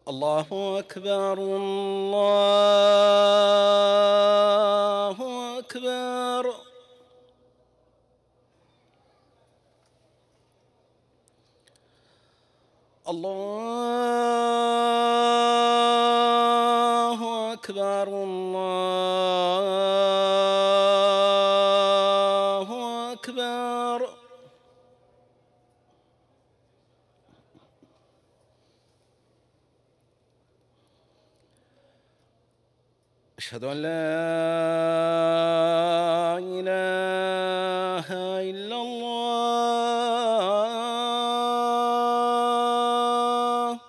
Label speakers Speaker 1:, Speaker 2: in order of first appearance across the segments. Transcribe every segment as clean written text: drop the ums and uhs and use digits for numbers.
Speaker 1: الله أكبر الله أكبر. الله أكبر الله أكبر. أشهد أن لا إله إلا الله.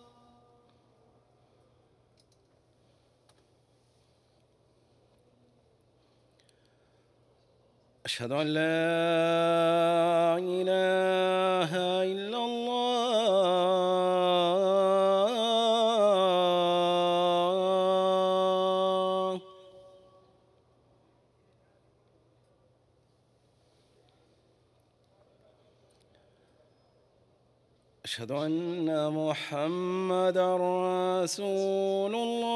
Speaker 1: أشهد أن لا إله إلا الله. أشهد أن محمدًا رسول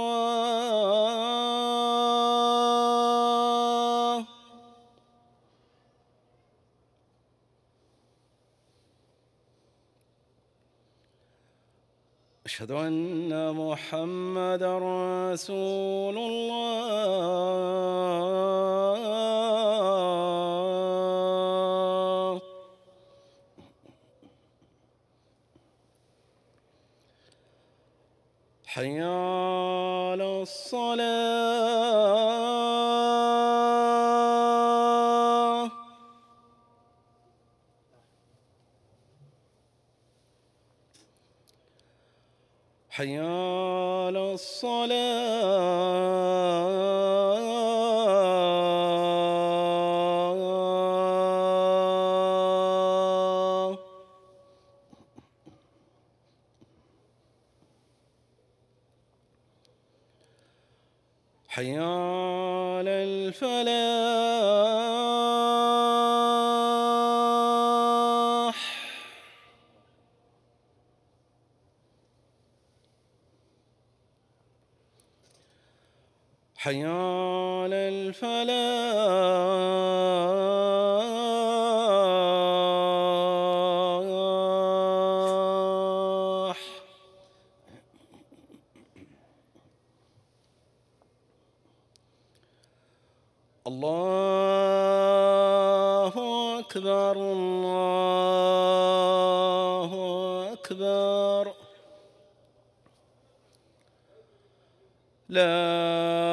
Speaker 1: الله. أشهد أن محمدًا رسول الله. حي على الصلاة. حي على الصلاة. حي على الفلاح. حي على الفلاح. الله أكبر الله أكبر. لا